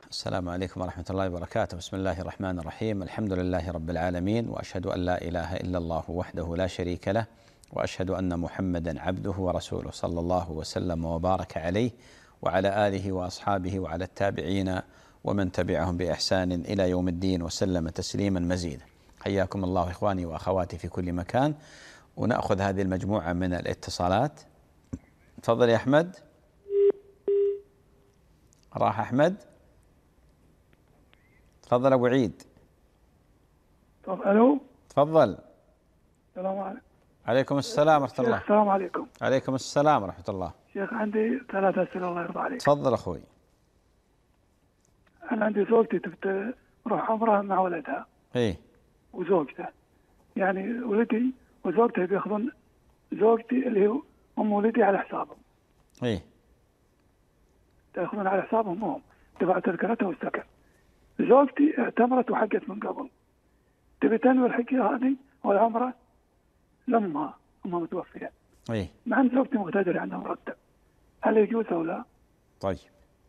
السلام عليكم ورحمة الله وبركاته. بسم الله الرحمن الرحيم. الحمد لله رب العالمين، وأشهد أن لا إله إلا الله وحده لا شريك له، وأشهد أن محمدا عبده ورسوله، صلى الله وسلم وبارك عليه وعلى آله وأصحابه وعلى التابعين ومن تبعهم بإحسان إلى يوم الدين وسلم تسليما مزيدا. حياكم الله إخواني وأخواتي في كل مكان، ونأخذ هذه المجموعة من الاتصالات. تفضل يا أحمد. راح أحمد. تفضل أبو عيد. ألو. تفضل. السلام عليكم. عليكم السلام ورحمة الله. السلام عليكم. عليكم السلام ورحمة الله. شيخ عندي 3 أسئلة الله يرضى عليك. تفضل أخوي. أنا عندي زوجتي تبت تروح عمرة مع ولدها. إيه. وزوجته، يعني ولدي وزوجته بياخذون زوجتي اللي هو أم ولدي على حسابهم. إيه. ياخذون على حسابهم هم، دفعوا تذكرتها والسكن. زوجتي اعتمرت وحجت من قبل، تبي تنوي الحجة هذه والعمرة لأمها، أمها متوفية. إيه. مع أن زوجتي مقتدرة عندها مرتب، هل يجوز أو لا؟ طيب.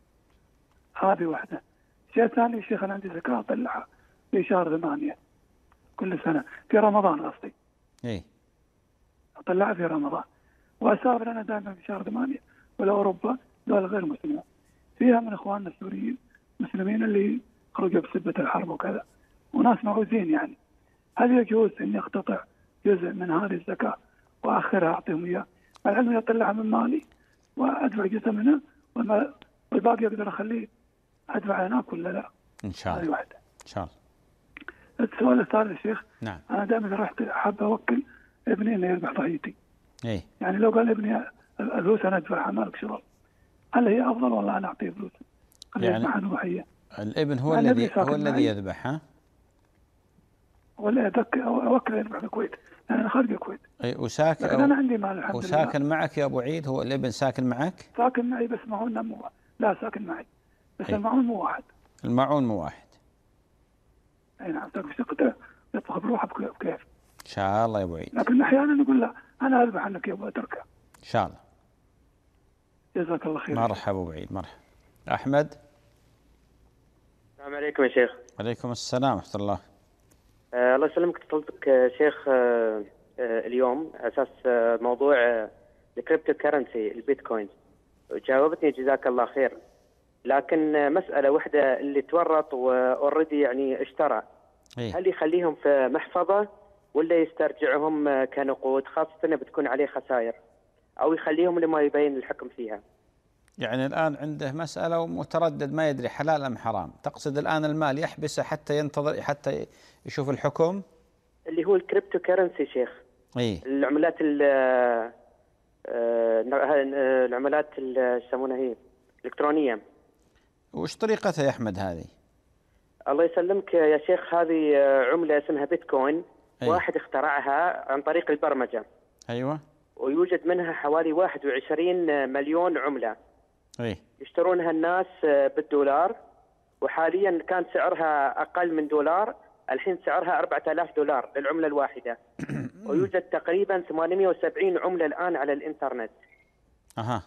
هذه واحدة. الشيء الثاني شيخ، أنا عندي زكاة أطلعها في شهر 8 كل سنة، في رمضان قصدي. إيه. أطلعها في رمضان، وأسافر أنا دائما في شهر 8 ولا أوروبا دول غير مسلمة، فيها من إخواننا السوريين مسلمين اللي خرجوا بسبة الحرب وكذا، وناس معوزين يعني. هل يجوز إني أقتطع جزء من هذه الزكاة وأخرها أعطيهم إياه، مع العلم يطلعها من مالي وأدفع جزء منها والباقي أقدر أخليه أدفع هناك ولا لا؟ إن شاء الله. هذه واحدة. إن شاء الله. السؤال الثالث يا شيخ. نعم. أنا دائما رحت حاب أوكل ابني إنه يذبح ضحيتي. إيه. يعني لو قال ابني الفلوس أنا أدفعها مالك شغل، هل هي أفضل ولا أنا أعطيه فلوس؟ يعني يذبح عن ضحية. الابن هو الذي يذبح، ها؟ ولا أوكل يذبح بالكويت، يعني أنا خارج الكويت. إيه. وساكن. لكن أنا عندي مال الحمد لله. وساكن معك يا أبو عيد؟ هو الابن ساكن معك؟ ساكن معي بس معوننا مو واحد. لا ساكن معي بس إيه؟ المعون مو واحد. المعون مو واحد. أي نعم. شقته يطبخ بروحه بكيف. إن شاء الله يا أبو عيد. لكن أحيانا نقول لا أنا أذبح عنك يا أبو أتركه. إن شاء الله. جزاك الله خير. مرحبا أبو عيد. مرحبا. أحمد. السلام عليكم يا شيخ. عليكم السلام ورحمة الله. الله يسلمك. اتصلتك شيخ اليوم على اساس موضوع الكريبتو كرنسي البيتكوين، جاوبتني جزاك الله خير، لكن مسألة واحدة اللي تورط واوريدي يعني اشترى، إيه؟ هل يخليهم في محفظة ولا يسترجعهم كنقود، خاصة انه بتكون عليه خسائر، او يخليهم لما يبين الحكم فيها؟ يعني الآن عنده مسألة ومتردد ما يدري حلال أم حرام. تقصد الآن المال يحبسه حتى ينتظر حتى يشوف الحكم؟ اللي هو الكريبتو كرنسي شيخ. إيه؟ العملات العملات يسمونها هي الإلكترونية. وش طريقتها يا أحمد هذه؟ الله يسلمك يا شيخ، هذه عملة اسمها بيتكوين. أيه؟ واحد اخترعها عن طريق البرمجة. أيوة. ويوجد منها حوالي 21 مليون عملة. أيه؟ يشترونها الناس بالدولار، وحاليا كان سعرها أقل من دولار، الحين سعرها $4000 للعملة الواحدة. ويوجد تقريبا 870 عملة الآن على الإنترنت. أها.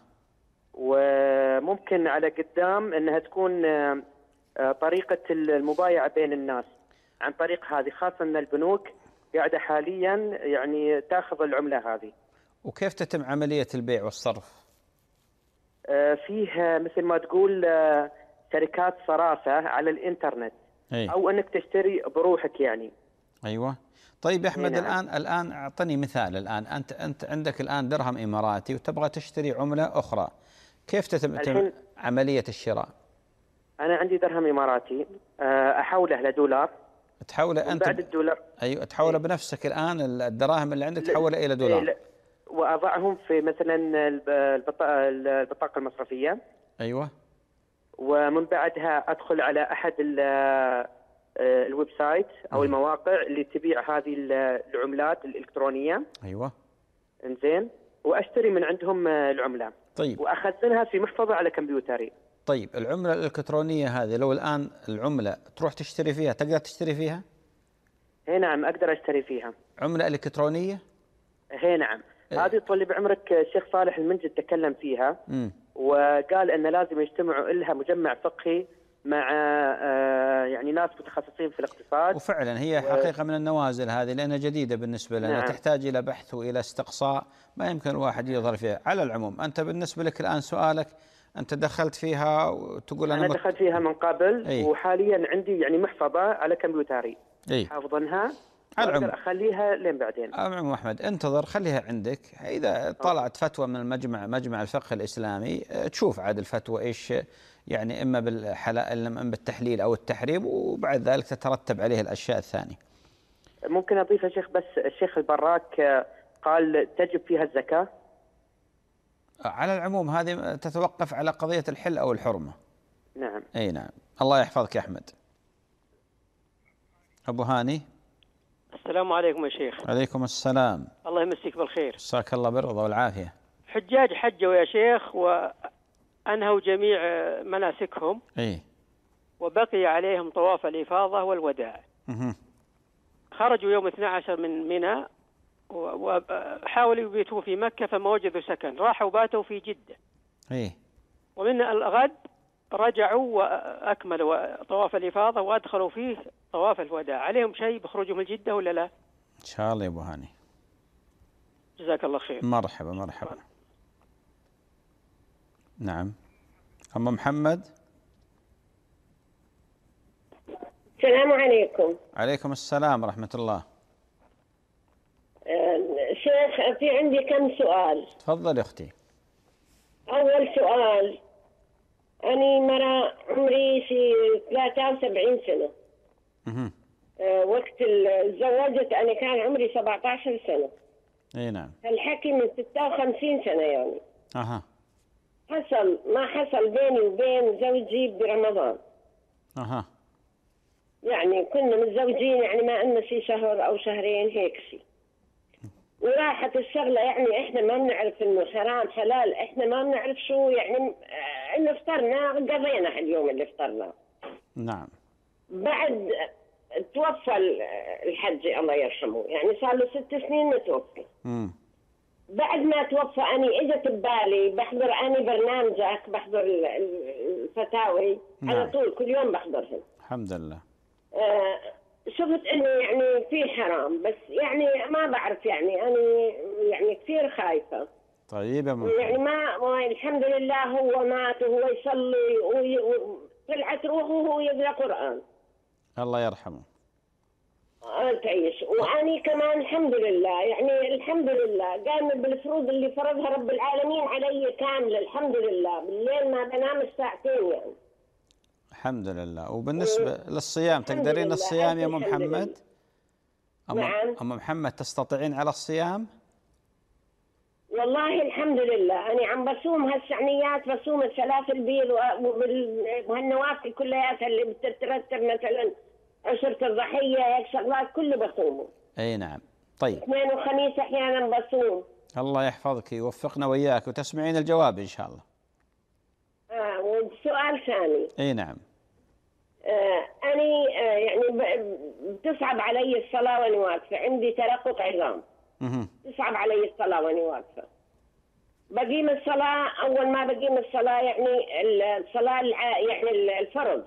وممكن على قدام أنها تكون طريقة المبايعة بين الناس عن طريق هذه، خاصة أن البنوك قاعدة حاليا يعني تأخذ العملة هذه. وكيف تتم عملية البيع والصرف؟ فيه مثل ما تقول شركات صرافة على الإنترنت. أي؟ أو أنك تشتري بروحك يعني. أيوة. طيب يا أحمد، نعم. الآن أعطني مثال. الآن أنت عندك الآن درهم إماراتي وتبغى تشتري عملة أخرى، كيف تتم عملية الشراء؟ أنا عندي درهم إماراتي، أحوله لدولار. تحوله أنت بعد الدولار. أيوة. تحوله بنفسك الآن الدراهم اللي عندك تحوله إلى دولار. وأضعهم في مثلا البطاقة المصرفية. أيوة. ومن بعدها أدخل على أحد الويب سايت أو المواقع اللي تبيع هذه العملات الإلكترونية. أيوة. إنزين. وأشتري من عندهم العملة. طيب. وأخزنها في محفظة على كمبيوتري. طيب العملة الإلكترونية هذه لو الآن العملة تروح تشتري فيها، تقدر تشتري فيها؟ هي نعم، أقدر أشتري فيها. عملة إلكترونية؟ هي نعم. هذه طول بعمرك الشيخ صالح المنجد تكلم فيها. وقال أن لازم يجتمعوا لها مجمع فقهي مع يعني ناس متخصصين في الاقتصاد. وفعلا هي حقيقة من النوازل هذه، لأنها جديدة بالنسبة لنا. نعم. تحتاج إلى بحث وإلى استقصاء، ما يمكن الواحد يظهر فيها. على العموم أنت بالنسبة لك الآن سؤالك، أنت دخلت فيها وتقول أنا دخلت فيها من قبل. أي. وحاليا عندي يعني محفظة على كمبيوتري حافظنها، على العموم أخليها لين بعدين. عم أحمد انتظر، خليها عندك. إذا طلعت فتوى من مجمع الفقه الإسلامي، تشوف عاد الفتوى إيش يعني، إما بالحلال إما بالتحليل أو التحريم، وبعد ذلك تترتب عليه الأشياء الثانية. ممكن أضيف يا شيخ بس، الشيخ البراك قال تجب فيها الزكاة. على العموم هذه تتوقف على قضية الحل أو الحرمة. نعم. أي نعم. الله يحفظك يا أحمد. أبو هاني. السلام عليكم يا شيخ. عليكم السلام. الله يمسيك بالخير. مساك الله بالرضا والعافية. حجاج حجوا يا شيخ وأنهوا جميع مناسكهم. وبقي عليهم طواف الإفاضة والوداع. خرجوا يوم 12 من منى وحاولوا يبيتوا في مكة فما وجدوا سكن، راحوا باتوا في جدة. ومن الغد رجعوا وأكملوا طواف الإفاضة وأدخلوا فيه طواف الوداع. عليهم شيء بخرجوا من جدة ولا لا؟ إن شاء الله يا أبو هاني. جزاك الله خير. مرحبا مرحبا. نعم. أم محمد. السلام عليكم. عليكم السلام ورحمة الله. شيخ في عندي كم سؤال. تفضل يا أختي. أول سؤال، أنا مرة عمري 73 سنة. وقت تزوجت أنا كان عمري 17 سنة. أي نعم. الحكي من 56 سنة يعني. حصل ما حصل بيني وبين زوجي برمضان. يعني كنا متزوجين يعني ما أن شي شهر أو شهرين هيك شي. وراحت الشغلة يعني إحنا ما بنعرف إنه حرام حلال، إحنا ما بنعرف شو يعني. إنه فطرنا قضينا اليوم اللي فطرنا. نعم. بعد توفى الحج الله يرحمه، يعني صار له 6 سنين متوفي. بعد ما توفى أنا إجت ببالي بحضر أنا برنامجك، بحضر الفتاوي. نعم. على طول كل يوم بحضرهم. الحمد لله. شفت انه يعني في حرام، بس يعني ما بعرف يعني انا يعني كثير خايفه. طيب يا يعني ما الحمد لله هو مات وهو يصلي وطلعت روحه وهو يقرا قران. الله يرحمه. تعيش. واني كمان الحمد لله يعني الحمد لله قايمه بالفروض اللي فرضها رب العالمين علي كامله الحمد لله. بالليل ما بنام ساعتين يعني. الحمد لله. وبالنسبة للصيام تقدرين الصيام يا أم محمد؟ نعم. أم محمد تستطيعين على الصيام؟ والله الحمد لله أنا عم بصوم هالسعنيات، بصوم الثلاث البيض وهالنوافل كلياتها اللي بتترتب مثلا عشرة الضحية هيك شغلات كله بصومه. أي نعم. طيب. اثنين وخميس أحيانا بصوم. الله يحفظك ويوفقنا وإياك وتسمعين الجواب إن شاء الله. وسؤال ثاني. أي نعم. أنا يعني بتصعب علي الصلاة وأنا واقفة، عندي ترقق عظام. تصعب علي الصلاة وأنا واقفة. بقيم الصلاة، أول ما بقيم الصلاة يعني الصلاة يعني الفرض.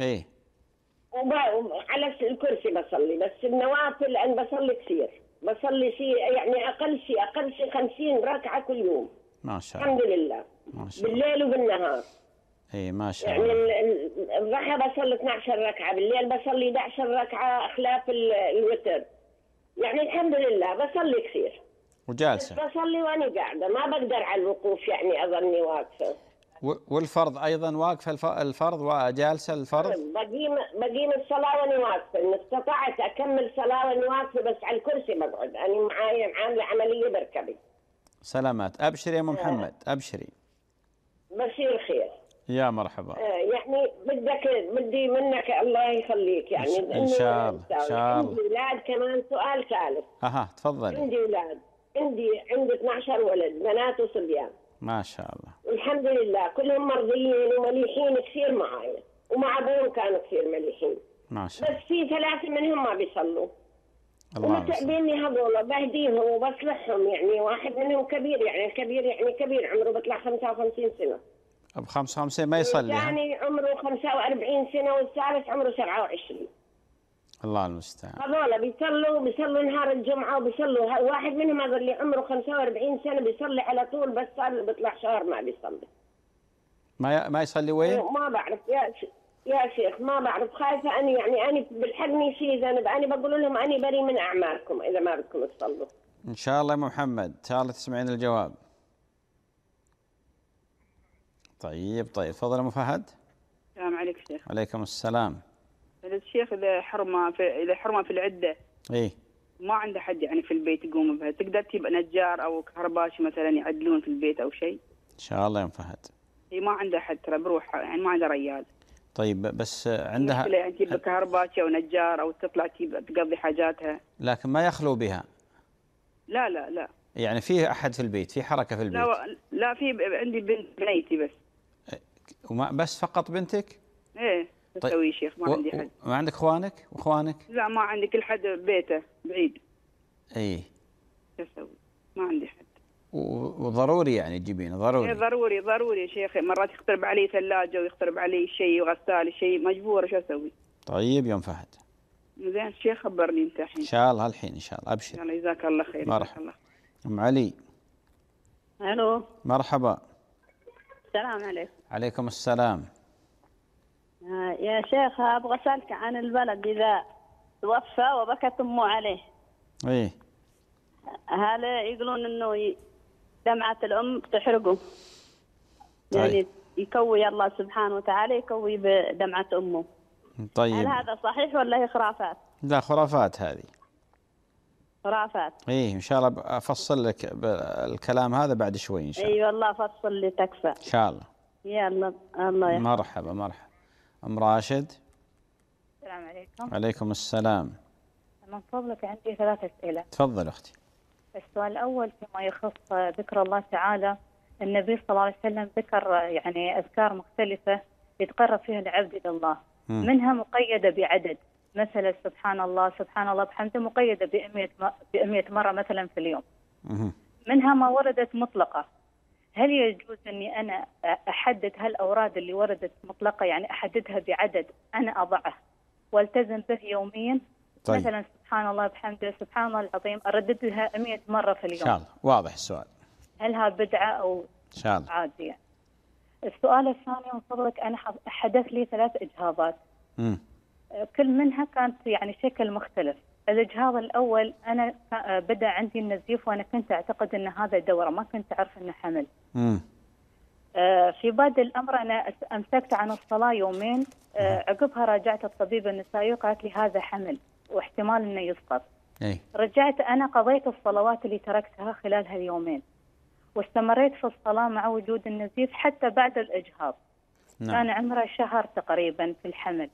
على الكرسي بصلي، بس النوافل أنا بصلي كثير، بصلي شيء يعني أقل شيء 50 ركعة كل يوم. ما شاء الله. الحمد لله. ما شاء الله. بالليل وبالنهار. ما شاء الله. يعني الضحى بصلي 12 ركعة، بالليل بصلي 11 ركعة خلاف الوتر. يعني الحمد لله بصلي كثير. وجالسة. بصلي وأنا قاعدة، ما بقدر على الوقوف يعني أظني واقفة. والفرض أيضا واقفة الفرض وجالسة الفرض؟ بقيم الصلاة وأنا واقفة، إن استطعت أكمل صلاة وأنا واقفة بس على الكرسي بقعد، أنا معايا عاملة عملية بركبي. سلامات. أبشري يا أم محمد أبشري. بصير خير. يا مرحبا. يعني بدي منك الله يخليك يعني إن شاء الله إن شاء الله. عندي أولاد كمان. سؤال ثالث. تفضلي. عندي أولاد، عندي 12 ولد بنات وصبيان. ما شاء الله. الحمد لله كلهم مرضيين ومليحين كثير معايا، ومع أبوهم كانوا كثير مليحين. ما شاء الله. بس في 3 منهم ما بيصلوا. الله ومتعبيني هذول، بهديهم وبصلحهم. يعني واحد منهم كبير، يعني الكبير يعني كبير عمره بيطلع 55 سنة. ب 55 ما يصلي. الثاني عمره 45 سنة والثالث عمره 27. الله المستعان. هذول بيصلوا نهار الجمعة وبيصلوا. واحد منهم هذا اللي عمره 45 سنة بيصلي على طول، بس صار بيطلع شهر ما بيصلي. ما يصلي وين؟ ما بعرف يا شيخ، ما بعرف. خايفة أني أنا بالحقني شيء ذنب. أنا بقول لهم أنا بريء من أعمالكم إذا ما بدكم تصلوا. إن شاء الله يا محمد، إن شاء الله تسمعين الجواب. طيب تفضل أم فهد. السلام عليكم شيخ. عليكم السلام. الشيخ إذا حرمة في العدة ما عنده حد يعني في البيت يقوم بها، تقدر تجيب نجار أو كهرباشي مثلا يعدلون في البيت أو شيء؟ إن شاء الله يا أم فهد. هي ما عنده حد ترى، بروح يعني ما عنده ريال. طيب بس عندها يعني تجيب كهرباشي أو نجار أو تطلع تقضي حاجاتها. لكن ما يخلو بها. لا يعني فيه أحد في البيت، في حركة في البيت؟ لا في عندي بنيتي بس. بس فقط بنتك؟ إيه تسوي شيخ، ما عندي حد. ما عندك اخوانك واخوانك؟ لا ما عندي، كل حد بيته بعيد. اي تسوي ما عندي حد. وضروري يعني تجيبينه ضروري؟ إيه ضروري يا شيخ. مرات يخترب علي ثلاجة ويخترب علي شيء وغسالة شيء، مجبورة شو اسوي؟ طيب يا ام فهد. زين شيخ خبرني انت الحين. ان شاء الله الحين ان شاء الله، ابشر. الله جزاك الله خير. مرحبا. ام علي. الو. مرحبا. السلام عليكم. عليكم السلام. يا شيخ ابغى اسالك عن الولد اذا توفى وبكت امه عليه. ايه. هل يقولون انه دمعة الام تحرقه؟ طيب. يعني يكوي الله سبحانه وتعالى يكوي بدمعة امه. طيب. هل هذا صحيح ولا هي خرافات؟ لا خرافات هذه. خرافات. ايه ان شاء الله افصل لك الكلام هذا بعد شوي ان شاء الله. اي والله فصل لي تكفى. ان شاء الله. يلا الله يحفظك. مرحبا. ام راشد. السلام عليكم. عليكم السلام. من فضلك عندي 3 أسئلة. تفضل اختي. السؤال الأول فيما يخص ذكر الله تعالى. النبي صلى الله عليه وسلم ذكر يعني أذكار مختلفة يتقرب فيها العبد إلى الله. منها مقيدة بعدد، مثلا سبحان الله بحمده مقيدة ب100 مرة مثلا في اليوم. منها ما وردت مطلقة. هل يجوز أني أنا أحدد هالأوراد اللي وردت مطلقة، يعني أحددها بعدد أنا أضعه والتزم به يوميا؟ طيب. مثلا سبحان الله بحمده سبحان الله العظيم أرددها 100 مرة في اليوم. إن شاء الله. واضح السؤال. هل ها بدعة أو إن شاء الله عادية؟ السؤال الثاني من فضلك، أنا حدث لي 3 إجهاضات. كل منها كانت يعني شكل مختلف. الإجهاض الأول أنا بدأ عندي النزيف وأنا كنت أعتقد أن هذا دورة، ما كنت أعرف أنه حمل. في بادئ الأمر أنا أمسكت عن الصلاة يومين. عقبها راجعت الطبيب النسائي وقالت لي هذا حمل واحتمال أنه يسقط. رجعت أنا قضيت الصلوات اللي تركتها خلال هاليومين واستمريت في الصلاة مع وجود النزيف حتى بعد الإجهاض. كان عمره شهر تقريبا في الحمل.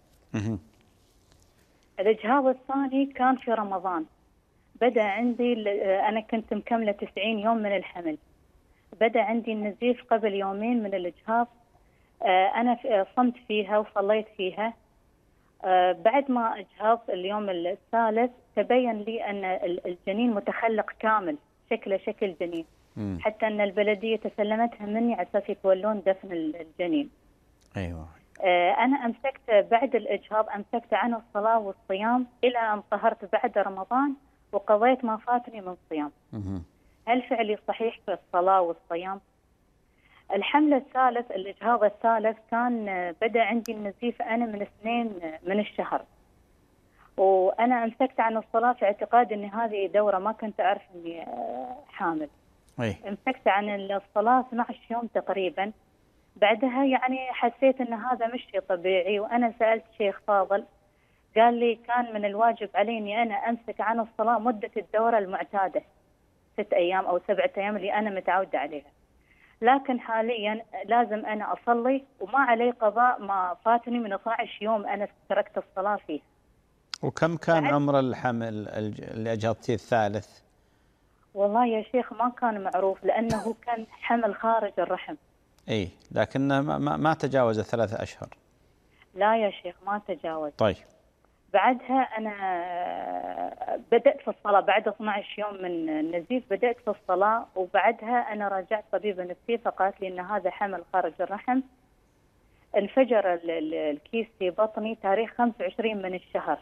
الإجهاض الثاني كان في رمضان. بدأ عندي أنا كنت مكملة 90 يوم من الحمل. بدأ عندي النزيف قبل يومين من الإجهاض. أنا صمت فيها وصليت فيها. بعد ما أجهضت اليوم الثالث تبين لي أن الجنين متخلق كامل، شكله شكل جنين. حتى أن البلدية تسلمتها مني على أساس يتولون دفن الجنين. أيوة. أنا أمسكت بعد الإجهاض أمسكت عن الصلاة والصيام إلى أن طهرت بعد رمضان وقضيت ما فاتني من الصيام. هل فعلي صحيح في الصلاة والصيام؟ الحمل الثالث الإجهاض الثالث كان بدأ عندي النزيف أنا من 2 من الشهر، وأنا أمسكت عن الصلاة في اعتقاد أن هذه دورة، ما كنت أعرف أني حامل. أمسكت عن الصلاة 12 يوم تقريبا. بعدها يعني حسيت أن هذا مش شيء طبيعي، وأنا سألت شيخ فاضل قال لي كان من الواجب علي أني أنا أمسك عن الصلاة مدة الدورة المعتادة 6 أيام أو 7 أيام اللي أنا متعودة عليها، لكن حاليا لازم أنا أصلي وما علي قضاء ما فاتني من 12 يوم أنا تركت الصلاة فيه. وكم كان عمر الحمل اللي أجهضتيه الثالث؟ والله يا شيخ ما كان معروف لأنه كان حمل خارج الرحم. إيه لكن ما تجاوز 3 أشهر. لا يا شيخ ما تجاوز. طيب. بعدها أنا بدأت في الصلاة بعد 12 يوم من النزيف، بدأت في الصلاة، وبعدها أنا راجعت طبيب نفسي فقالت لي إن هذا حمل خارج الرحم. انفجر الكيس في بطني تاريخ 25 من الشهر.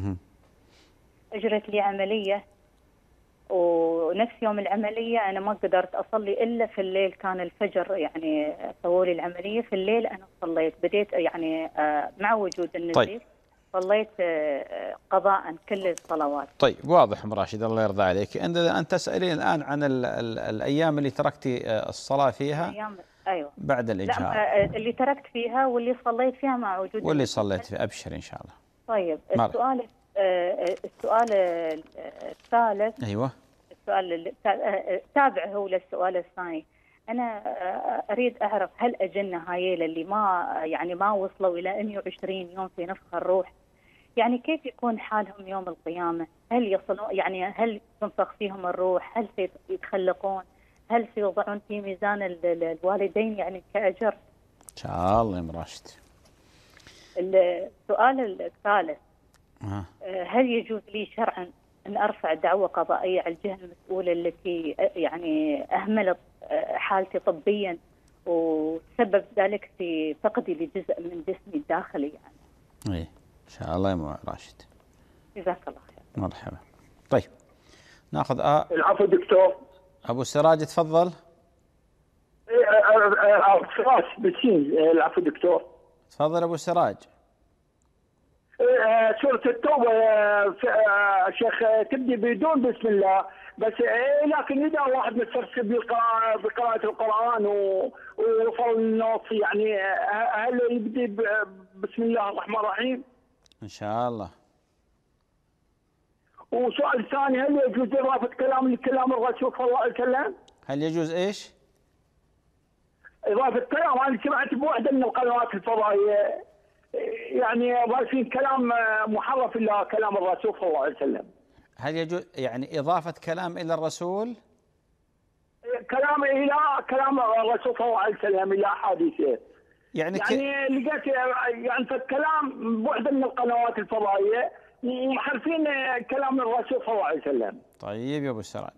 أجرت لي عملية، ونفس يوم العملية أنا ما قدرت أصلي إلا في الليل، كان الفجر يعني سووا لي العملية في الليل. أنا صليت، بديت يعني مع وجود النزيف. طيب. صليت قضاء كل الصلوات. طيب واضح أم راشد، الله يرضى عليك. أنت تسألين الآن عن الأيام اللي تركتي الصلاة فيها. أيام أيوة. بعد الإجهاض. لا، اللي تركت فيها واللي صليت فيها مع وجود واللي صليت فيها. أبشر إن شاء الله. طيب السؤال الثالث. أيوة. السؤال تابع هو للسؤال الثاني. أنا أريد أعرف هل أجنة هايل اللي ما وصلوا إلى 120 يوم في نفخ الروح، يعني كيف يكون حالهم يوم القيامة؟ هل يصلون، يعني هل تنفخ فيهم الروح؟ هل سيتخلقون؟ هل سيوضعون في ميزان الوالدين يعني كأجر؟ إن شاء الله يا ام راشد. السؤال الثالث، هل يجوز لي شرعا أن أرفع دعوة قضائية على الجهة المسؤولة التي يعني أهملت حالتي طبيا وسبب ذلك في فقدي لجزء من جسمي الداخلي يعني؟ إيه إن شاء الله يا ام راشد. جزاك الله خير. مرحبا. طيب ناخذ العفو دكتور. أبو سراج تفضل. فراس بالسين. العفو دكتور. تفضل أبو سراج. سورة التوبة شيخ تبدي بدون بسم الله بس، لكن إذا واحد مسترسل بقراءة القرآن ووصل النص يعني هل يبدي بسم الله الرحمن الرحيم؟ إن شاء الله. وسؤال ثاني، هل يجوز إضافة كلام لكلام الرسول صلى الله عليه وسلم؟ هل يجوز إيش؟ إضافة كلام. أنا سمعت بواحدة من القنوات الفضائية يعني ضايفين كلام محرف إلى كلام الرسول صلى الله عليه وسلم. هل يجوز يعني إضافة كلام إلى الرسول؟ كلام إلى كلام الرسول صلى الله عليه وسلم إلى أحاديثه. يعني لقيت يعني فالكلام بواحدة من القنوات الفضائية محرفين كلام الرسول صلى الله عليه وسلم. طيب يا أبو السراج.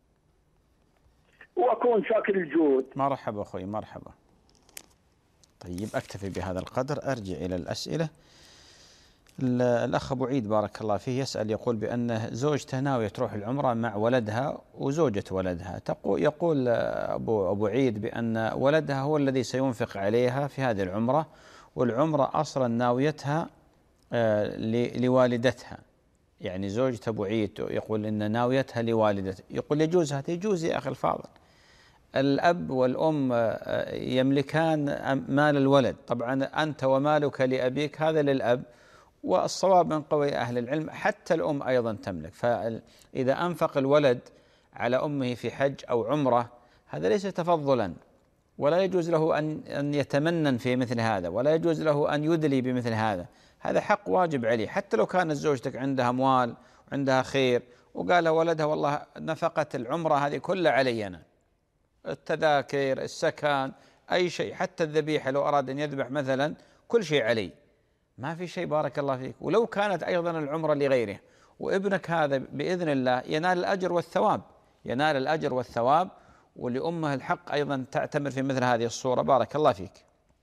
وأكون شاكر الجهود. مرحبا أخوي مرحبا. طيب أكتفي بهذا القدر، أرجع إلى الأسئلة. الأخ أبو عيد بارك الله فيه يسأل، يقول بأن زوجته ناوية تروح العمرة مع ولدها وزوجة ولدها، يقول أبو عيد بأن ولدها هو الذي سينفق عليها في هذه العمرة، والعمرة أصلا ناويتها لوالدتها. يعني زوجة أبو عيد يقول إن ناويتها لوالدتها. يقول يجوز هذا؟ يجوز يا أخي الفاضل. الأب والأم يملكان مال الولد، طبعا أنت ومالك لأبيك هذا للأب، والصواب من قول أهل العلم حتى الأم أيضا تملك. فإذا أنفق الولد على أمه في حج أو عمرة هذا ليس تفضلا، ولا يجوز له أن يتمنن في مثل هذا، ولا يجوز له أن يدلي بمثل هذا. هذا حق واجب عليه، حتى لو كانت زوجتك عندها أموال وعندها خير وقال ولدها والله نفقة العمرة هذه كلها علي أنا، التذاكر، السكن، أي شيء، حتى الذبيحة لو أراد أن يذبح مثلا كل شيء علي، ما في شيء بارك الله فيك. ولو كانت أيضا العمرة لغيره، وابنك هذا بإذن الله ينال الأجر والثواب، ينال الأجر والثواب، ولأمه الحق أيضا تعتمر في مثل هذه الصورة. بارك الله فيك.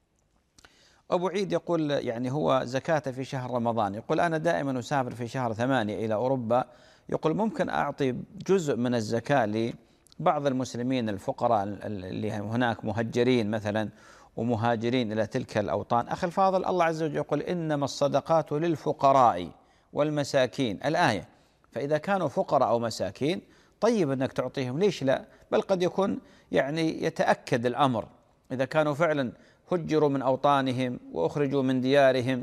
أبو عيد يقول يعني هو زكاة في شهر رمضان، يقول أنا دائما أسافر في شهر 8 إلى أوروبا، يقول ممكن أعطي جزء من الزكاة لبعض المسلمين الفقراء اللي هناك مهجرين مثلا ومهاجرين إلى تلك الأوطان. أخي الفاضل، الله عز وجل يقول إنما الصدقات للفقراء والمساكين، الآية. فإذا كانوا فقراء أو مساكين طيب أنك تعطيهم، ليش لا؟ بل قد يكون يعني يتأكد الأمر إذا كانوا فعلا هجروا من أوطانهم وأخرجوا من ديارهم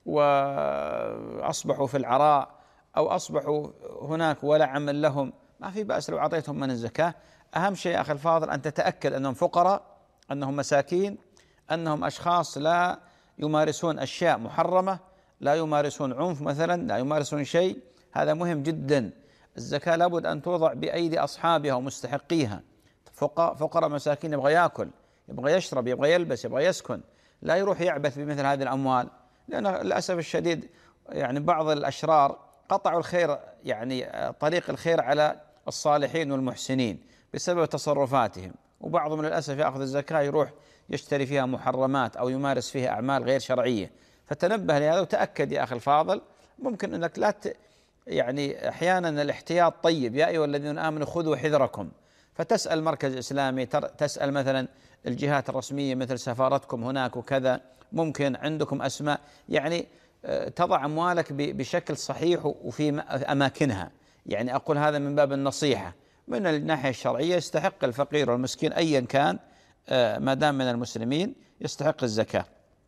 وأصبحوا في العراء أو أصبحوا هناك ولا عمل لهم، ما في بأس لو أعطيتهم من الزكاة. أهم شيء أخي الفاضل أن تتأكد أنهم فقراء، أنهم مساكين، أنهم أشخاص لا يمارسون أشياء محرمة، لا يمارسون عنف مثلا، لا يمارسون شيء. هذا مهم جدا. الزكاة لابد أن توضع بأيدي أصحابها ومستحقيها. فقراء مساكين يبغى يأكل، يبغى يشرب، يبغى يلبس، يبغى يسكن، لا يروح يعبث بمثل هذه الأموال، لأن للأسف الشديد يعني بعض الأشرار قطعوا الخير، يعني طريق الخير على الصالحين والمحسنين بسبب تصرفاتهم، وبعضهم للأسف يأخذ الزكاة يروح يشتري فيها محرمات أو يمارس فيها أعمال غير شرعية. فتنبه لهذا وتأكد يا أخي الفاضل، ممكن أنك لا يعني أحيانا الاحتياط طيب، يا أيها الذين آمنوا خذوا حذركم، فتسأل مركز إسلامي، تسأل مثلا الجهات الرسمية مثل سفارتكم هناك وكذا، ممكن عندكم أسماء، يعني تضع أموالك بشكل صحيح وفي أماكنها. يعني أقول هذا من باب النصيحة. من الناحية الشرعية يستحق الفقير والمسكين أيا كان ما دام من المسلمين يستحق الزكاة.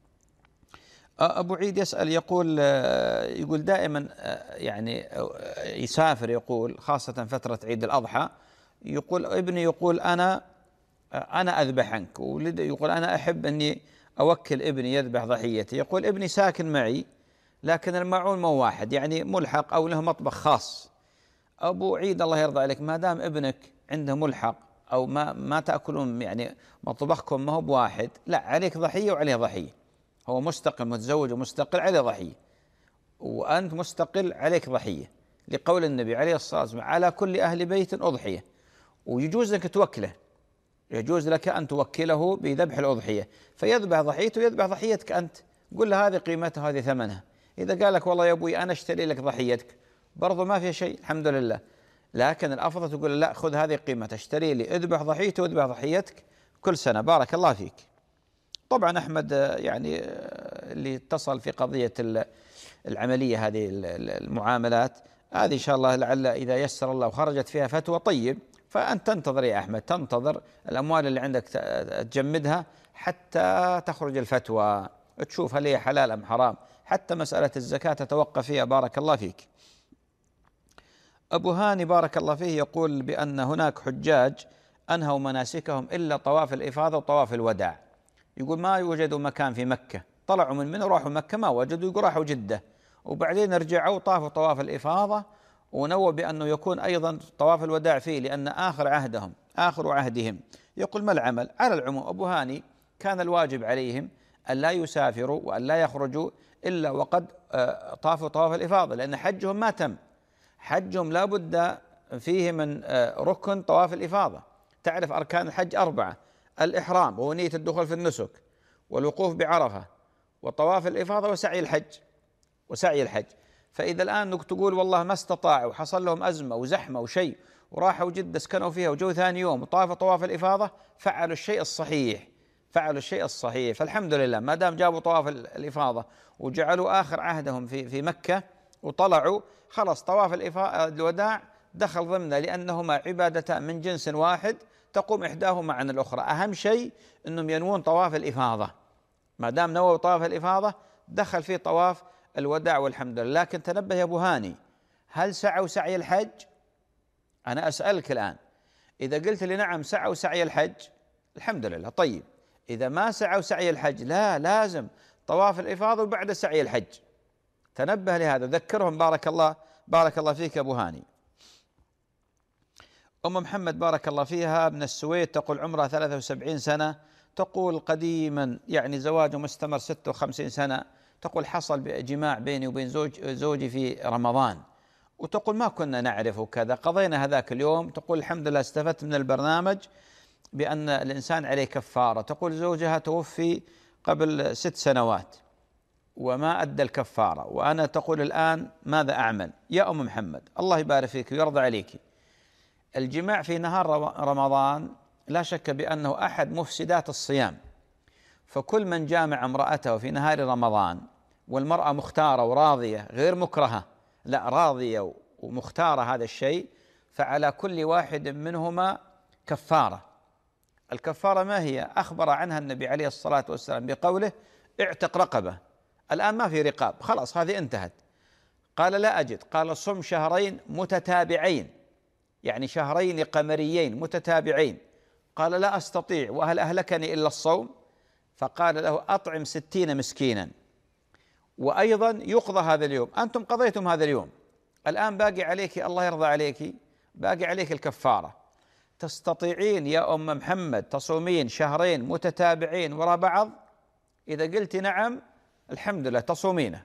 أبو عيد يسأل يقول دائما يعني يسافر، يقول خاصة فترة عيد الأضحى، يقول ابني يقول أنا أذبح عنك، يقول أنا أحب أني أوكل ابني يذبح ضحيتي. يقول ابني ساكن معي لكن المعون مو واحد، يعني ملحق أو له مطبخ خاص. أبو عيد الله يرضى عليك، ما دام ابنك عنده ملحق أو ما تأكلون، يعني مطبخكم ما هو بواحد، لا عليك ضحية وعليه ضحية. هو مستقل متزوج ومستقل عليه ضحية، وأنت مستقل عليك ضحية، لقول النبي عليه الصلاة والسلام على كل أهل بيت أضحية. ويجوز لك توكله، يجوز لك أن توكله بذبح الأضحية، فيذبح ضحيته ويذبح ضحيتك أنت، قل له هذه قيمتها هذه ثمنها. إذا قال لك والله يا أبوي أنا أشتري لك ضحيتك، برضو ما في شيء الحمد لله، لكن الأفضل تقول لا خذ هذه قيمتها، اشتري لي، اذبح ضحيته واذبح ضحيتك كل سنة، بارك الله فيك. طبعا أحمد يعني اللي اتصل في قضية العملية هذه المعاملات هذه إن شاء الله لعل إذا يسر الله وخرجت فيها فتوى طيب، فأنت تنتظر يا أحمد، تنتظر الأموال اللي عندك تجمدها حتى تخرج الفتوى، تشوف هل هي حلال أم حرام، حتى مسألة الزكاة تتوقف فيها، بارك الله فيك. أبو هاني بارك الله فيه يقول بأن هناك حجاج أنهوا مناسكهم إلا طواف الإفاضة وطواف الوداع. يقول ما وجدوا مكان في مكة، طلعوا من منى وراحوا مكة ما وجدوا، يقول راحوا جدة وبعدين رجعوا طافوا طواف الإفاضة، ونوى بأنه يكون أيضا طواف الوداع فيه لأن آخر عهدهم. يقول ما العمل؟ على العموم أبو هاني كان الواجب عليهم أن لا يسافروا وأن لا يخرجوا إلا وقد طافوا طواف الإفاضة، لأن حجهم ما تم، حجهم لا بد فيه من ركن طواف الإفاضة. تعرف أركان الحج 4: الإحرام وهو نية الدخول في النسك، والوقوف بعرفة، وطواف الإفاضة، وسعي الحج. فإذا الآن تقول والله ما استطاعوا وحصل لهم أزمة وزحمة وشيء وراحوا جدة سكنوا فيها وجو ثاني يوم وطافوا طواف الإفاضة، فعلوا الشيء الصحيح، فالحمد لله ما دام جابوا طواف الإفاضة وجعلوا آخر عهدهم في مكة وطلعوا، خلص طواف الوداع دخل ضمنه، لأنهما عبادتان من جنس واحد تقوم إحداهما عن الأخرى. أهم شيء أنهم ينوون طواف الإفاضة، ما دام نووا طواف الإفاضة دخل فيه طواف الوداع والحمد لله. لكن تنبه يا أبو هاني، هل سعوا سعي الحج؟ أنا أسألك الآن، إذا قلت لي نعم سعوا سعي الحج الحمد لله طيب، إذا ما سعوا سعي الحج لا، لازم طواف الإفاضة وبعد سعي الحج. تنبه لهذا، ذكرهم بارك الله فيك أبو هاني. أم محمد بارك الله فيها من السويد تقول عمرها 73 سنة، تقول قديما يعني زواج مستمر 56 سنة، تقول حصل جماع بيني وبين زوجي في رمضان، وتقول ما كنا نعرف وكذا، قضينا هذاك اليوم. تقول الحمد لله استفدت من البرنامج بأن الإنسان عليه كفارة. تقول زوجها توفي قبل 6 سنوات وما أدى الكفارة، وأنا تقول الآن ماذا أعمل؟ يا أم محمد الله يبارك فيك ويرضى عليك، الجماع في نهار رمضان لا شك بأنه أحد مفسدات الصيام، فكل من جامع امرأته في نهار رمضان والمرأة مختارة وراضية غير مكرهة، لا راضية ومختارة هذا الشيء، فعلى كل واحد منهما كفارة. الكفارة ما هي؟ أخبر عنها النبي عليه الصلاة والسلام بقوله اعتق رقبة. الآن ما في رقاب، خلاص هذه انتهت. قال لا أجد، قال صم شهرين متتابعين، يعني شهرين قمريين متتابعين. قال لا أستطيع، وهل أهلكني إلا الصوم؟ فقال له أطعم 60 مسكينا، وأيضا يقضى هذا اليوم، أنتم قضيتم هذا اليوم، الآن باقي عليك الله يرضى عليك، باقي عليك الكفارة. تستطيعين يا أم محمد تصومين شهرين متتابعين وراء بعض؟ إذا قلت نعم الحمد لله تصومينه،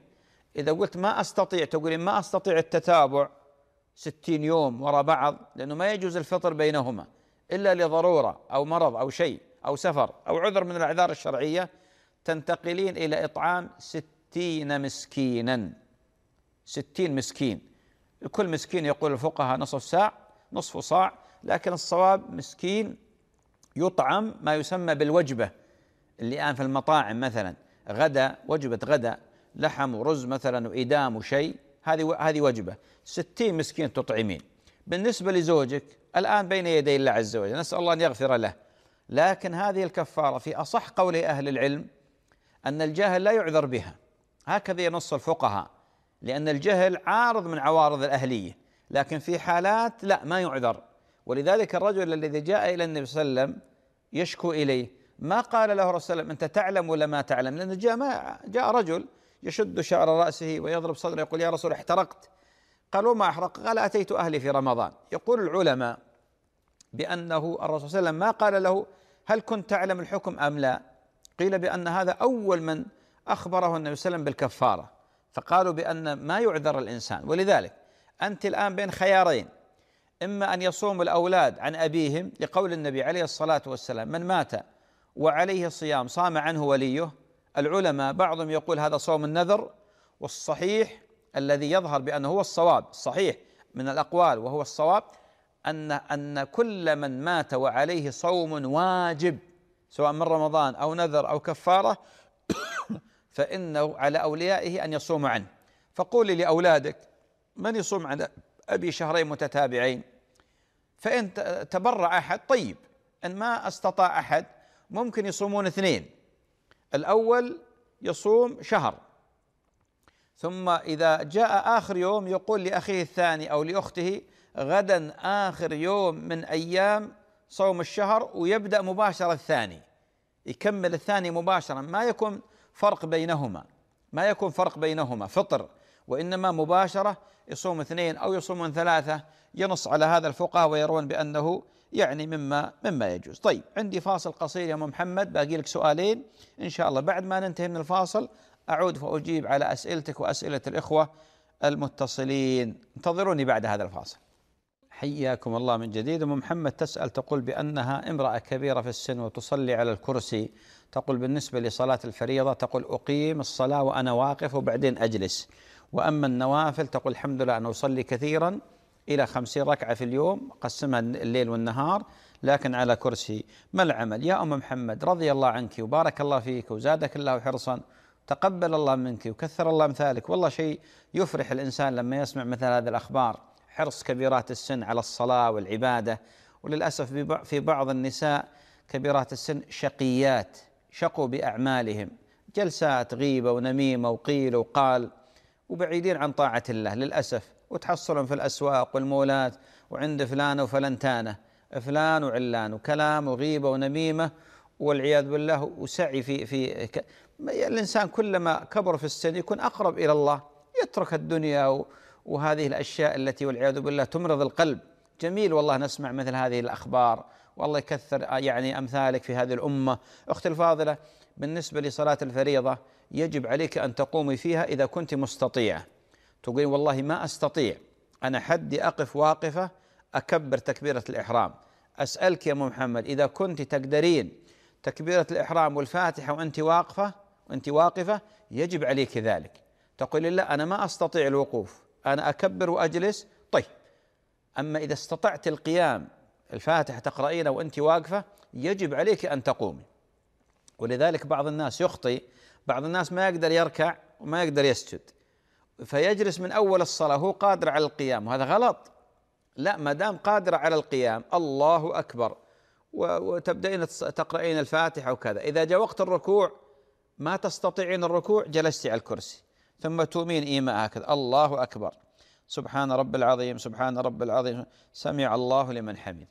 إذا قلت ما أستطيع تقولين ما أستطيع التتابع 60 يوم وراء بعض، لأنه ما يجوز الفطر بينهما إلا لضرورة أو مرض أو شيء أو سفر أو عذر من الأعذار الشرعية، تنتقلين إلى إطعام 60 مسكينا. 60 مسكين، لكل مسكين يقول الفقهاء نصف صاع، لكن الصواب مسكين يطعم ما يسمى بالوجبة، اللي الآن في المطاعم مثلا غدا، وجبة غدا لحم ورز مثلا وإدام وشيء، هذه وجبة 60 مسكين تطعمين. بالنسبة لزوجك الآن بين يدي الله عز وجل، نسأل الله أن يغفر له، لكن هذه الكفارة في أصح قول أهل العلم أن الجاهل لا يعذر بها، هكذا ينص الفقهاء، لأن الجهل عارض من عوارض الأهلية، لكن في حالات لا ما يعذر. ولذلك الرجل الذي جاء إلى النبي صلى الله عليه وسلم يشكو إليه، ما قال له الرسول صلى الله عليه وسلم أنت تعلم ولا ما تعلم، لأن جاء رجل يشد شعر رأسه ويضرب صدره يقول يا رسول احترقت، قال وما أحرق؟ قال أتيت أهلي في رمضان. يقول العلماء بأنه الرسول صلى الله عليه وسلم ما قال له هل كنت تعلم الحكم أم لا، قيل بأن هذا أول من أخبره النبي صلى الله عليه وسلم بالكفارة، فقالوا بأن ما يعذر الإنسان. ولذلك أنت الآن بين خيارين، إما أن يصوم الأولاد عن أبيهم لقول النبي عليه الصلاة والسلام من مات وعليه صيام صام عنه وليه. العلماء بعضهم يقول هذا صوم النذر، والصحيح الذي يظهر بأنه هو الصواب الصحيح من الأقوال وهو الصواب أن كل من مات وعليه صوم واجب سواء من رمضان أو نذر أو كفارة فإنه على أوليائه أن يصوم عنه. فقولي لأولادك من يصوم عن أبي شهرين متتابعين، فإن تبرع أحد طيب، إن ما استطاع أحد ممكن يصومون 2، الأول يصوم شهر، ثم إذا جاء آخر يوم يقول لأخيه الثاني أو لأخته غدا آخر يوم من أيام صوم الشهر، ويبدأ مباشرة الثاني، يكمل الثاني مباشرة، ما يكون فرق بينهما فطر، وإنما مباشرة يصوم 2 أو يصومون 3. ينص على هذا الفقهاء ويرون بأنه يعني مما يجوز. طيب عندي فاصل قصير يا أم محمد، باقي لك سؤالين إن شاء الله، بعد ما ننتهي من الفاصل أعود فأجيب على أسئلتك وأسئلة الإخوة المتصلين. انتظروني بعد هذا الفاصل. حياكم الله من جديد. أم محمد تسأل تقول بأنها امرأة كبيرة في السن وتصلي على الكرسي، تقول بالنسبة لصلاة الفريضة تقول أقيم الصلاة وأنا واقف وبعدين أجلس، وأما النوافل تقول الحمد لله أنا أصلي كثيرا إلى 50 ركعة في اليوم، قسمها الليل والنهار، لكن على كرسي. ما العمل؟ يا أم محمد رضي الله عنك وبارك الله فيك وزادك الله حرصا، تقبل الله منك وكثر الله أمثالك. والله شيء يفرح الإنسان لما يسمع مثل هذه الأخبار، حرص كبيرات السن على الصلاة والعبادة. وللأسف في بعض النساء كبيرات السن شقيات، شقوا بأعمالهم، جلسات غيبة ونميمة وقيل وقال، وبعيدين عن طاعة الله للأسف، وتحصلهم في الأسواق والمولات وعند فلان وفلنتانة، فلان وعلان، وكلام وغيبة ونميمة والعياذ بالله، وسعي في الإنسان كلما كبر في السن يكون أقرب إلى الله، يترك الدنيا وهذه الأشياء التي والعياذ بالله تمرض القلب. جميل والله نسمع مثل هذه الأخبار، والله يكثر يعني أمثالك في هذه الأمة. أختي الفاضلة، بالنسبة لصلاة الفريضة يجب عليك أن تقومي فيها إذا كنت مستطيعة. تقولين والله ما أستطيع، أنا حدي أقف واقفة أكبر تكبيرة الإحرام. أسألك يا أم محمد إذا كنت تقدرين تكبيرة الإحرام والفاتحة وأنت واقفة يجب عليك ذلك. تقول لا أنا ما أستطيع الوقوف، أنا أكبر وأجلس. طيب أما إذا استطعت القيام الفاتحة تقرأينها وأنت واقفة يجب عليك أن تقومي. ولذلك بعض الناس يخطئ، بعض الناس ما يقدر يركع وما يقدر يسجد فيجلس من أول الصلاة هو قادر على القيام، وهذا غلط. لا، ما دام قادر على القيام الله أكبر وتبدأين تقرأين الفاتحة وكذا. إذا جاء وقت الركوع ما تستطيعين الركوع جلستي على الكرسي، ثم تومين إيماء هكذا الله أكبر سبحان رب العظيم سبحان رب العظيم سمع الله لمن حمد،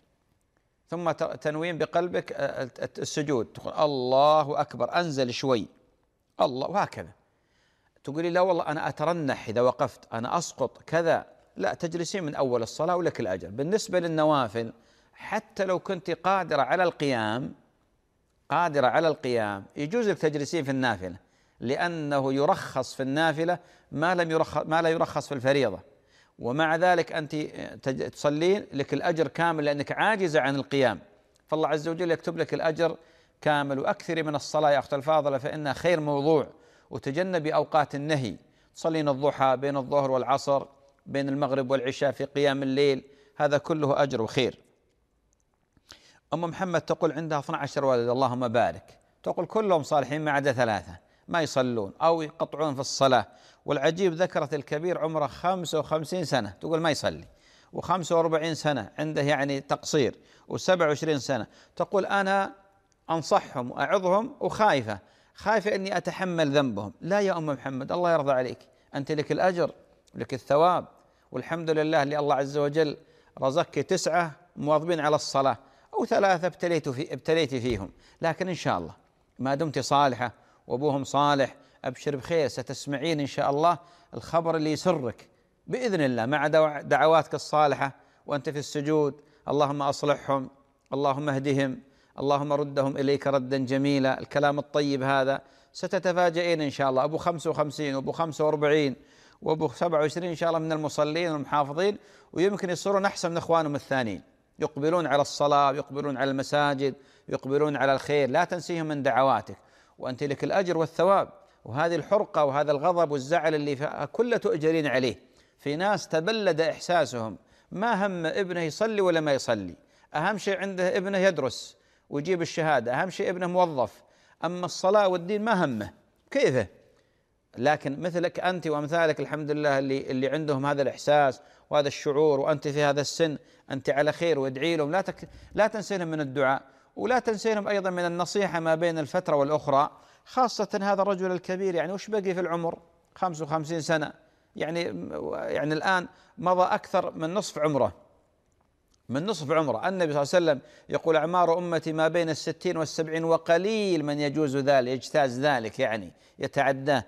ثم تنوين بقلبك السجود، تقول الله أكبر أنزل شوي الله، وهكذا. تقولي لا والله أنا أترنح إذا وقفت، أنا أسقط كذا، لا، تجلسين من أول الصلاة ولك الأجر. بالنسبة للنوافل حتى لو كنت قادرة على القيام يجوز لك تجلسين في النافلة، لأنه يرخص في النافلة ما لا يرخص في الفريضة، ومع ذلك أنت تصلين لك الأجر كامل لأنك عاجزة عن القيام، فالله عز وجل يكتب لك الأجر كامل. وأكثر من الصلاة يا أخت الفاضلة فإنها خير موضوع، وتجنبي أوقات النهي، تصلين الضحى بين الظهر والعصر، بين المغرب والعشاء، في قيام الليل، هذا كله أجر وخير. أم محمد تقول عندها 12 ولد اللهم بارك، تقول كلهم صالحين ما عدا 3 ما يصلون أو يقطعون في الصلاة، والعجيب ذكرت الكبير عمره 55 سنة تقول ما يصلي، و45 سنة عنده يعني تقصير، و27 سنة تقول أنا أنصحهم وأعظهم وخايفة أني أتحمل ذنبهم. لا يا أم محمد، الله يرضى عليك، أنت لك الأجر لك الثواب، والحمد لله اللي الله عز وجل رزقك 9 مواظبين على الصلاة، أو 3 ابتليت فيهم، لكن إن شاء الله ما دمت صالحة وأبوهم صالح أبشر بخير، ستسمعين إن شاء الله الخبر اللي يسرك بإذن الله مع دعواتك الصالحة وأنت في السجود، اللهم أصلحهم، اللهم اهدهم، اللهم ردهم إليك ردا جميلا، الكلام الطيب هذا ستتفاجئين إن شاء الله. أبو 55 وأبو 45 وأبو 27 إن شاء الله من المصلين والمحافظين، ويمكن يصيرون أحسن من إخوانهم الثانيين، يقبلون على الصلاة، يقبلون على المساجد، يقبلون على الخير، لا تنسيهم من دعواتك، وأنت لك الأجر والثواب. وهذه الحرقة وهذا الغضب والزعل اللي فيها كله تؤجرين عليه. في ناس تبلد إحساسهم، ما هم ابنه يصلي ولا ما يصلي، أهم شيء عنده ابنه يدرس ويجيب الشهادة، أهم شيء ابنه موظف، أما الصلاة والدين ما همه كيفه. لكن مثلك أنت وأمثالك الحمد لله اللي عندهم هذا الإحساس وهذا الشعور، وأنت في هذا السن أنت على خير، وادعي لهم، لا تنسينهم من الدعاء، ولا تنسينهم أيضا من النصيحة ما بين الفترة والأخرى، خاصة هذا الرجل الكبير يعني وش بقي في العمر 55 سنة، يعني الآن مضى أكثر من نصف عمره، النبي صلى الله عليه وسلم يقول أعمار أمتي ما بين 60 و70 وقليل من يجوز ذلك يجتاز ذلك يعني يتعداه.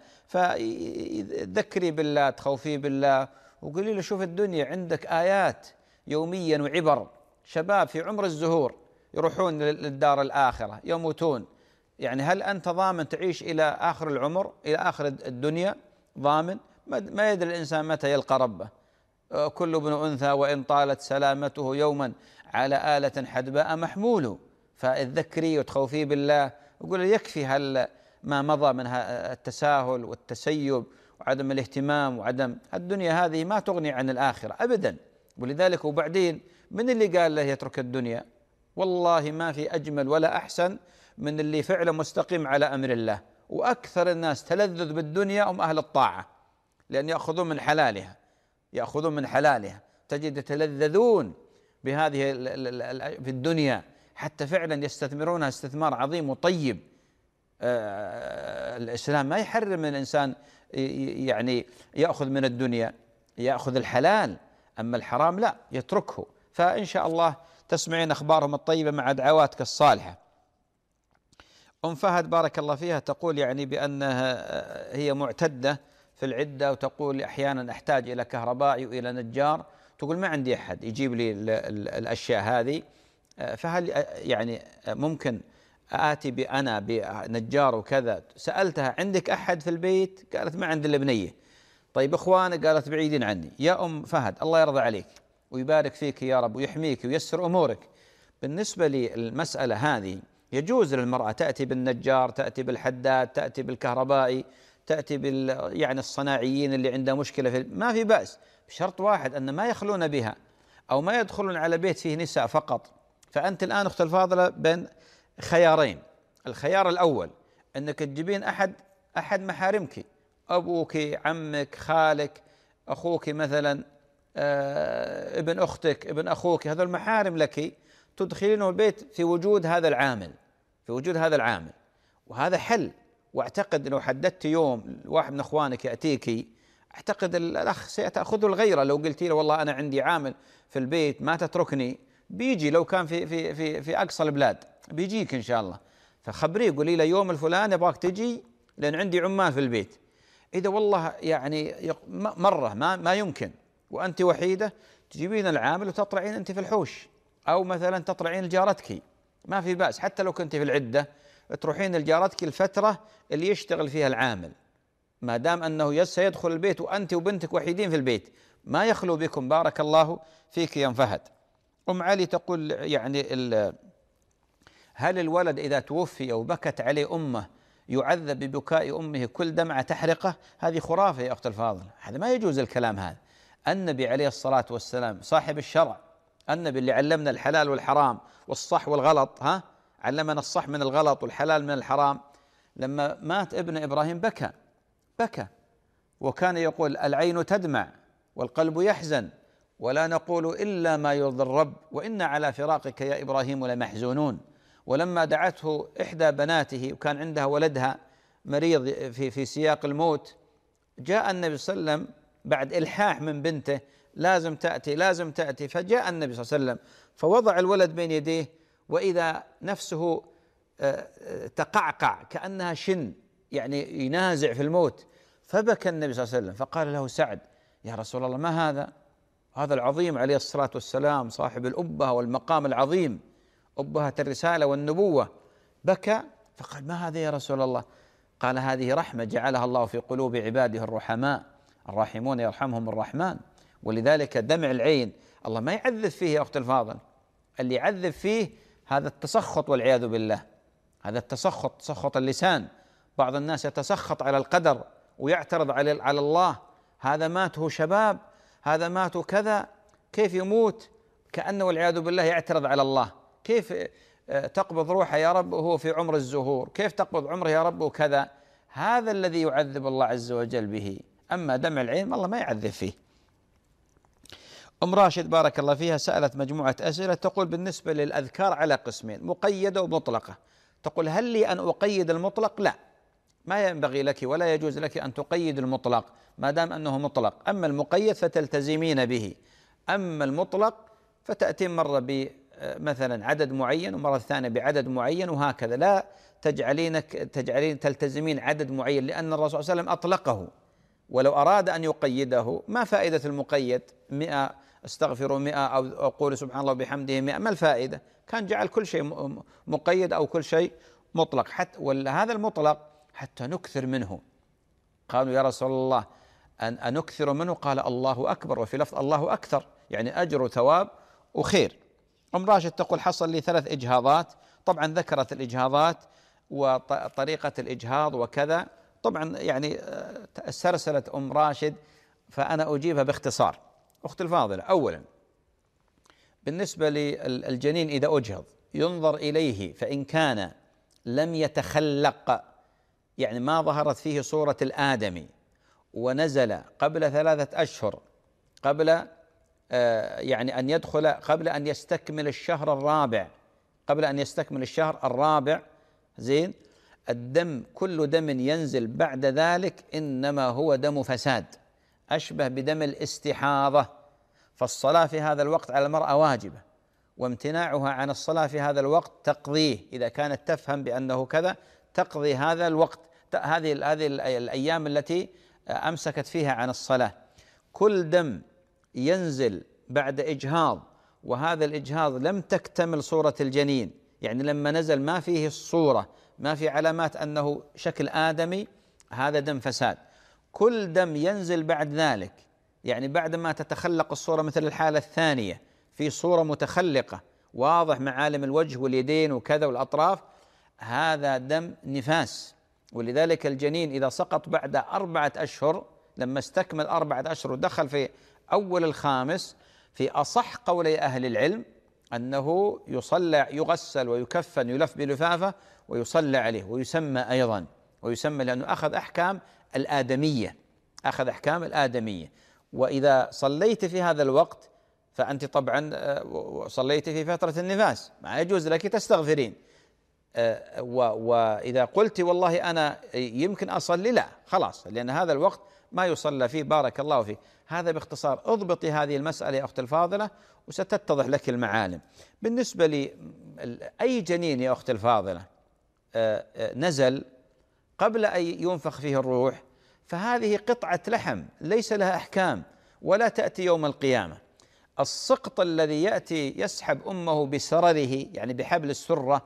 فذكري بالله، تخوفي بالله، وقولي له شوف الدنيا عندك آيات يوميا وعبر، شباب في عمر الزهور يروحون للدار الآخرة يموتون، يعني هل أنت ضامن تعيش إلى آخر العمر، إلى آخر الدنيا؟ ضامن؟ ما يدري الإنسان متى يلقى ربه. كل ابن أنثى وإن طالت سلامته يوما على آلة حدباء محمول. فالذكري وتخوفي بالله، وقول يكفي هل ما مضى من التساهل والتسيب وعدم الاهتمام وعدم الدنيا هذه ما تغني عن الآخرة أبدا. ولذلك وبعدين من اللي قال له يترك الدنيا؟ والله ما في أجمل ولا أحسن من اللي فعلا مستقيم على أمر الله. وأكثر الناس تلذذ بالدنيا هم أهل الطاعة، لأن يأخذون من حلالها، تجد يتلذذون بهذه في الدنيا، حتى فعلا يستثمرونها استثمار عظيم وطيب. الإسلام ما يحرم الإنسان يعني يأخذ من الدنيا، يأخذ الحلال، أما الحرام لا يتركه. فإن شاء الله تسمعين أخبارهم الطيبة مع دعواتك الصالحة. أم فهد بارك الله فيها تقول يعني بأنها هي معتدة في العدة، وتقول أحيانا أحتاج إلى كهربائي وإلى نجار، تقول ما عندي أحد يجيب لي الأشياء هذه، فهل يعني ممكن آتي أنا بنجار وكذا؟ سألتها عندك أحد في البيت؟ قالت ما عندي إلا بنية. طيب إخوانك؟ قالت بعيدين عني. يا أم فهد الله يرضى عليك ويبارك فيك يا رب ويحميك وييسر أمورك، بالنسبة للمسألة هذه يجوز للمرأة تأتي بالنجار، تأتي بالحداد، تأتي بالكهربائي، تأتي يعني الصناعيين اللي عنده مشكلة ما في بأس، بشرط واحد أن ما يخلون بها أو ما يدخلون على بيت فيه نساء فقط. فأنت الآن أخت الفاضلة بين خيارين. الخيار الأول أنك تجيبين أحد محارمك، أبوك، عمك، خالك، أخوك مثلا، ابن أختك، ابن أخوك، هذا المحارم لك، تدخلينه البيت في وجود هذا العامل، وهذا حل. واعتقد لو حددت يوم واحد من اخوانك ياتيك، اعتقد الاخ سيتاخذ الغيره. لو قلتي له والله انا عندي عامل في البيت ما تتركني، بيجي. لو كان في اقصى البلاد بيجيك ان شاء الله، فخبريه قولي له يوم الفلاني ابغاك تجي لان عندي عمال في البيت. اذا والله يعني مره ما يمكن وانت وحيده، تجيبين العامل وتطلعين انت في الحوش، او مثلا تطلعين لجارتك، ما في باس. حتى لو كنت في العده تروحين لجارتك الفترة اللي يشتغل فيها العامل، ما دام أنه سيدخل البيت وأنت وبنتك وحيدين في البيت ما يخلو بكم. بارك الله فيك يا فهد. أم علي تقول يعني هل الولد إذا توفي أو بكت عليه أمه يعذب ببكاء أمه كل دمعة تحرقه؟ هذه خرافة يا أخت الفاضل، هذا ما يجوز الكلام هذا. النبي عليه الصلاة والسلام صاحب الشرع، النبي اللي علمنا الحلال والحرام والصح والغلط، علمنا الصح من الغلط والحلال من الحرام. لما مات ابن إبراهيم بكى وكان يقول العين تدمع والقلب يحزن ولا نقول إلا ما يرضي الرب وإنا على فراقك يا إبراهيم لمحزونون. ولما دعته إحدى بناته وكان عندها ولدها مريض في سياق الموت، جاء النبي صلى الله عليه وسلم بعد إلحاح من بنته لازم تأتي، فجاء النبي صلى الله عليه وسلم فوضع الولد بين يديه وإذا نفسه تقعقع كأنها شن، يعني ينازع في الموت، فبكى النبي صلى الله عليه وسلم فقال له سعد يا رسول الله ما هذا العظيم عليه الصلاة والسلام صاحب الأبهة والمقام العظيم، أبهة الرسالة والنبوة، بكى. فقال ما هذا يا رسول الله؟ قال هذه رحمة جعلها الله في قلوب عباده الرحماء الراحمون يرحمهم الرحمن. ولذلك دمع العين الله ما يعذب فيه يا أخت الفاضل، اللي يعذب فيه هذا التسخط والعياذ بالله، هذا التسخط، تسخط اللسان. بعض الناس يتسخط على القدر ويعترض على الله، هذا مات هو شباب، هذا مات كذا، كيف يموت؟ كأنه والعياذ بالله يعترض على الله، كيف تقبض روحه يا رب وهو في عمر الزهور، كيف تقبض عمره يا رب وكذا. هذا الذي يعذب الله عز وجل به. أما دمع العين الله ما يعذب فيه. أم راشد بارك الله فيها سألت مجموعة أسئلة، تقول بالنسبة للأذكار على قسمين، مقيدة ومطلقة. تقول هل لي أن أقيد المطلق؟ لا، ما ينبغي لك ولا يجوز لك أن تقيد المطلق ما دام أنه مطلق. أما المقيد فتلتزمين به، أما المطلق فتأتين مرة بمثلا عدد معين ومرة ثانية بعدد معين وهكذا، لا تجعلين تلتزمين عدد معين، لأن الرسول صلى الله عليه وسلم أطلقه، ولو أراد أن يقيده ما فائدة المقيد؟ 100 استغفروا 100 أو أقول سبحان الله وبحمده 100، ما الفائدة؟ كان جعل كل شيء مقيد أو كل شيء مطلق، ولا هذا المطلق حتى نكثر منه. قالوا يا رسول الله أن نكثر منه؟ قال الله أكبر، وفي لفظ الله أكثر، يعني أجر وثواب وخير. أم راشد تقول حصل لي 3 إجهاضات، طبعا ذكرت الإجهاضات وطريقة الإجهاض وكذا، طبعا يعني استرسلت أم راشد فأنا أجيبها باختصار. أخت الفاضلة، أولا بالنسبة للجنين إذا أجهض ينظر إليه، فإن كان لم يتخلق، يعني ما ظهرت فيه صورة الآدمي ونزل قبل 3 أشهر، قبل يعني أن يدخل، قبل أن يستكمل الشهر الرابع، قبل أن يستكمل الشهر الرابع، زين، الدم كل دم ينزل بعد ذلك إنما هو دم فساد، أشبه بدم الاستحاضة. فالصلاة في هذا الوقت على المرأة واجبة، وامتناعها عن الصلاة في هذا الوقت تقضيه إذا كانت تفهم بأنه كذا، تقضي هذا الوقت، هذه الأيام التي أمسكت فيها عن الصلاة. كل دم ينزل بعد إجهاض وهذا الإجهاض لم تكتمل صورة الجنين، يعني لما نزل ما فيه الصورة، ما في علامات أنه شكل آدمي، هذا دم فساد. كل دم ينزل بعد ذلك، يعني بعد ما تتخلق الصورة، مثل الحالة الثانية في صورة متخلقة واضح معالم الوجه واليدين وكذا والأطراف، هذا دم نفاس. ولذلك الجنين إذا سقط بعد 4 أشهر، لما استكمل 4 أشهر ودخل في أول الخامس، في أصح قولي أهل العلم أنه يغسل ويكفن، يلف بلفافة ويصلى عليه، ويسمى أيضا، ويسمى لأنه أخذ أحكام الآدمية، أخذ أحكام الآدمية. وإذا صليت في هذا الوقت فأنت طبعا صليت في فترة النفاس، ما يجوز لك تستغفرين. وإذا قلت والله أنا يمكن أصلي، لا خلاص، لأن هذا الوقت ما يصلى فيه. بارك الله فيك. هذا باختصار. اضبطي هذه المسألة يا أخت الفاضلة وستتضح لك المعالم. بالنسبة لأي جنين يا أخت الفاضلة نزل قبل أن ينفخ فيه الروح، فهذه قطعة لحم ليس لها أحكام ولا تأتي يوم القيامة. السقط الذي يأتي يسحب أمه بسرره، يعني بحبل السرة،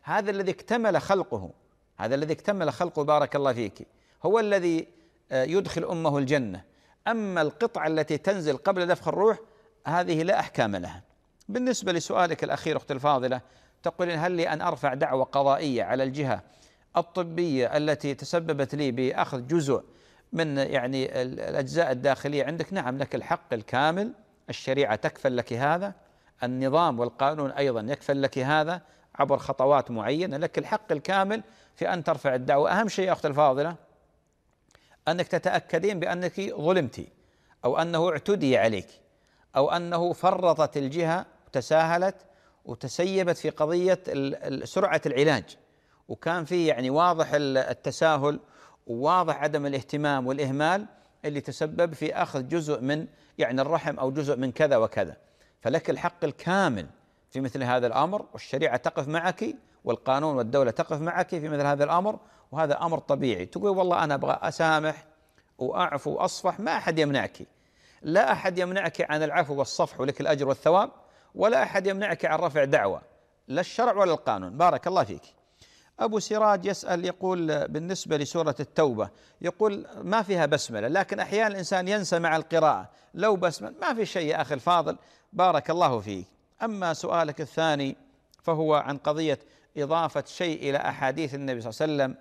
هذا الذي اكتمل خلقه، هذا الذي اكتمل خلقه بارك الله فيك، هو الذي يدخل أمه الجنة. أما القطعة التي تنزل قبل نفخ الروح هذه لا أحكام لها. بالنسبة لسؤالك الأخير أختي الفاضلة، تقولين هل لي أن أرفع دعوة قضائية على الجهة الطبية التي تسببت لي بأخذ جزء من يعني الأجزاء الداخلية عندك؟ نعم، لك الحق الكامل، الشريعة تكفل لك هذا، النظام والقانون أيضا يكفل لك هذا عبر خطوات معينة، لك الحق الكامل في أن ترفع الدعوة. أهم شيء يا أختي الفاضلة أنك تتأكدين بأنك ظلمتِ، أو أنه اعتدي عليك، أو أنه فرطت الجهة وتساهلت وتسيبت في قضية سرعة العلاج، وكان فيه يعني واضح التساهل وواضح عدم الاهتمام والإهمال اللي تسبب في أخذ جزء من يعني الرحم أو جزء من كذا وكذا. فلك الحق الكامل في مثل هذا الأمر، والشريعة تقف معك والقانون والدولة تقف معك في مثل هذا الأمر، وهذا أمر طبيعي. تقول والله أنا أبغى أسامح وأعفو وأصفح، ما أحد يمنعك، لا أحد يمنعك عن العفو والصفح ولك الأجر والثواب، ولا أحد يمنعك عن رفع دعوة، لا الشرع ولا القانون. بارك الله فيك. أبو سراج يسأل يقول بالنسبة لسورة التوبة، يقول ما فيها بسملة، لكن أحيانا الإنسان ينسى مع القراءة، لو بسمل ما في شيء يا أخي الفاضل، بارك الله فيك. أما سؤالك الثاني فهو عن قضية إضافة شيء إلى أحاديث النبي صلى الله عليه وسلم.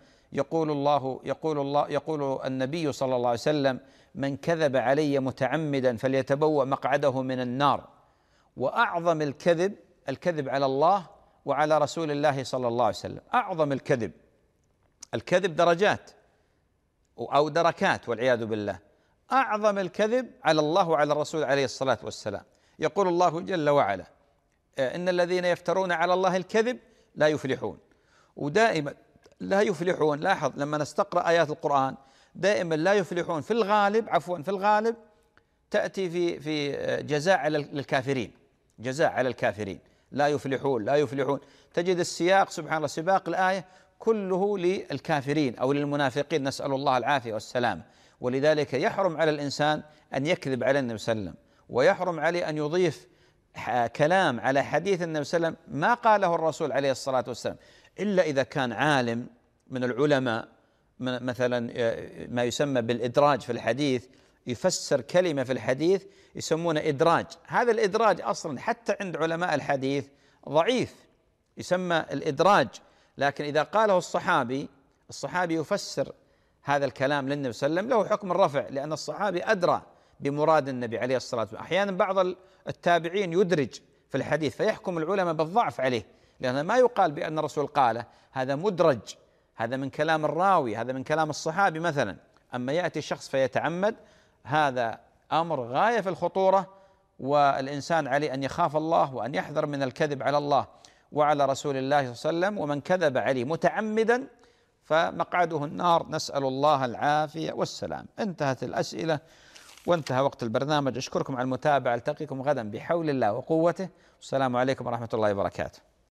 يقول النبي صلى الله عليه وسلم: من كذب علي متعمدا فليتبوأ مقعده من النار. وأعظم الكذب على الله وعلى رسول الله صلى الله عليه وسلم. أعظم الكذب درجات أو دركات والعياذ بالله. أعظم الكذب على الله وعلى الرسول عليه الصلاة والسلام. يقول الله جل وعلا: إن الذين يفترون على الله الكذب لا يفلحون. ودائما لا يفلحون، لاحظ لما نستقرأ آيات القرآن دائما لا يفلحون في الغالب تأتي في جزاء على الكافرين، جزاء على الكافرين. لا يفلحون. تجد السياق سبحان الله، سباق الآية كله للكافرين أو للمنافقين، نسأل الله العافية والسلام. ولذلك يحرم على الإنسان أن يكذب على النبي صلى الله عليه وسلم، ويحرم عليه أن يضيف كلام على حديث النبي صلى الله عليه وسلم ما قاله الرسول عليه الصلاة والسلام، إلا إذا كان عالم من العلماء، مثلا ما يسمى بالإدراج في الحديث، يفسر كلمة في الحديث يسمونه إدراج. هذا الإدراج أصلا حتى عند علماء الحديث ضعيف، يسمى الإدراج. لكن إذا قاله الصحابي يفسر هذا الكلام للنبي صلى الله عليه وسلم له حكم الرفع، لأن الصحابي أدرى بمراد النبي عليه الصلاة والسلام. أحيانا بعض التابعين يدرج في الحديث فيحكم العلماء بالضعف عليه، لأن ما يقال بأن الرسول قاله، هذا مدرج، هذا من كلام الراوي، هذا من كلام الصحابي مثلا. أما يأتي شخص فيتعمد، هذا أمر غاية في الخطورة، والإنسان عليه أن يخاف الله وأن يحذر من الكذب على الله وعلى رسول الله صلى الله عليه وسلم. ومن كذب عليه متعمدا فمقعده النار، نسأل الله العافية والسلام. انتهت الأسئلة وانتهى وقت البرنامج. أشكركم على المتابعة، ألتقيكم غدا بحول الله وقوته، والسلام عليكم ورحمة الله وبركاته.